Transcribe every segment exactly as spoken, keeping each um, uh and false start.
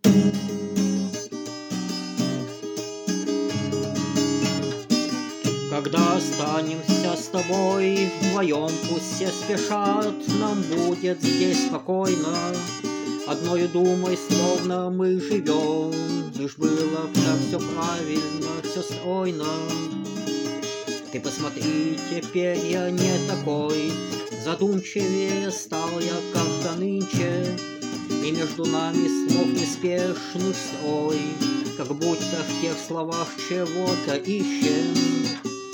Когда останемся с тобой вдвоем, пусть все спешат, нам будет здесь спокойно. Одною думай, словно мы живем, лишь было так все правильно, все стройно. Ты посмотри, теперь я не такой, задумчивее стал я как-то нынче, и между нами слов неспешных строй, как будто в тех словах чего-то ищем.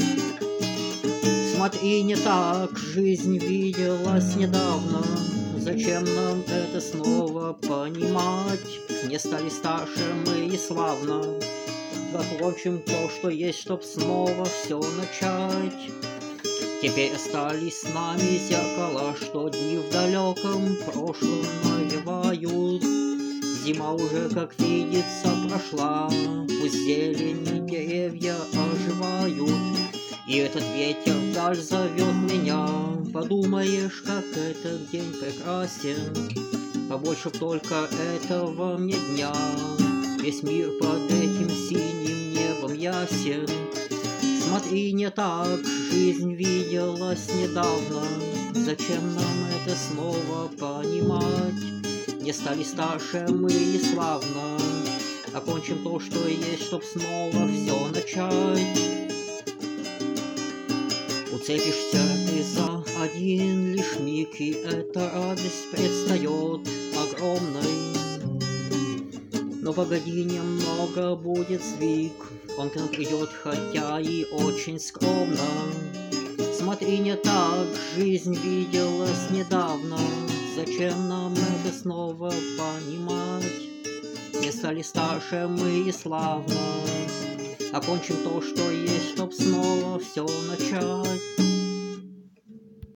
Смотри, не так жизнь виделась недавно, зачем нам это снова понимать? Не стали старше мы и славно, закончим то, что есть, чтоб снова все начать. Теперь остались с нами зеркала, что дни в далеком прошлом навевают. Зима уже, как видится, прошла, пусть зелень деревья оживают. И этот ветер вдаль зовет меня, подумаешь, как этот день прекрасен. Побольше б только этого мне дня, весь мир под этим синим небом ясен. Смотри, не так жизнь виделась недавно, зачем нам это снова понимать? Не стали старше мы и славно, окончим то, что есть, чтоб снова все начать. Уцепишься ты за один лишь миг, и эта радость предстает огромной. Но погоди немного, будет сдвиг, он к нам придет, хотя и очень скромно. Смотри, не так жизнь виделась недавно, зачем нам это снова понимать? Не стали старше мы и славно, окончим то, что есть, чтоб снова все начать.